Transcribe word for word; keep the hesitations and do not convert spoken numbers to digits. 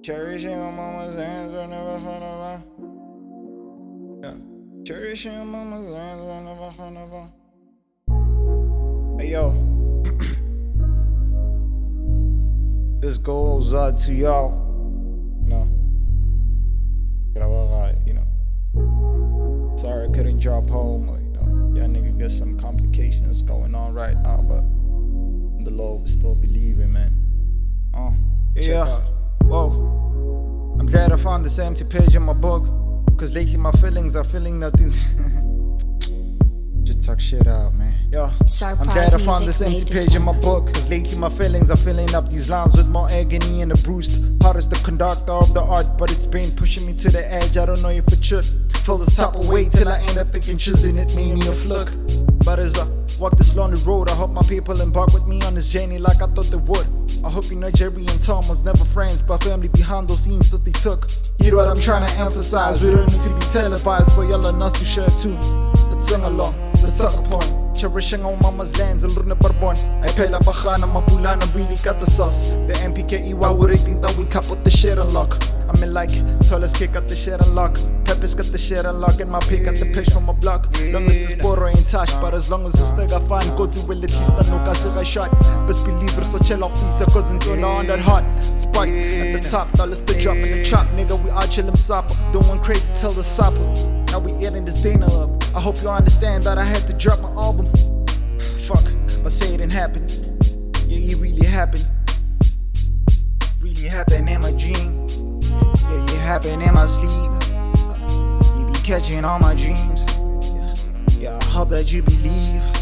Cherishing on mama's hands, I never heard of her. Yeah. Cherishing on mama's hands, I never heard of her. Hey yo. This goes out to y'all. You know. You know. Sorry I couldn't drop home. Or, you know, y'all nigga got some complications going on right now, but the Lord will still believing, man. Oh, yeah. Whoa. I'm glad I found this empty page in my book, cause lately my feelings are feeling nothing. Just talk shit out, man. Yeah. I'm glad I found this empty page in my book, cause lately my feelings are filling up these lines with more agony and a bruised heart is the conductor of the art, but it's been pushing me to the edge. I don't know if it should feel this type of weight till I end up thinking choosing it made me a fluke. But as I walk this lonely road, I hope my people embark with me on this journey like I thought they would. I hope you know Jerry and Tom was never friends, but family behind those scenes that they took. You know what I'm trying to emphasize, we don't need to be televised for y'all and us to share too. Let's sing along, let's talk upon cherishing on mama's lands, a little barbon. I pay la bajana, mapulana really got the sauce. The M P K E Y would think that we cap with the shit unlock. I mean like, Tolas kick got the shit unlock. Peppers got the shit unlock, and my pig got the pitch from my block. Long as this borrow ain't touched, but as long as it's still fine, go to will at least I know cause I shot. Best believe so chill off these cause it's on on that hot spot. At the top, now let's the drop in the trap, nigga. We all chillin' supper. Don't want crazy till the supper. Now we eating this dinner up. I hope you understand that I had to drop my album. Fuck, but say it didn't happen. Yeah, it really happened. Really happened in my dream. Yeah, it happened in my sleep. You be catching all my dreams. Yeah, yeah, I hope that you believe.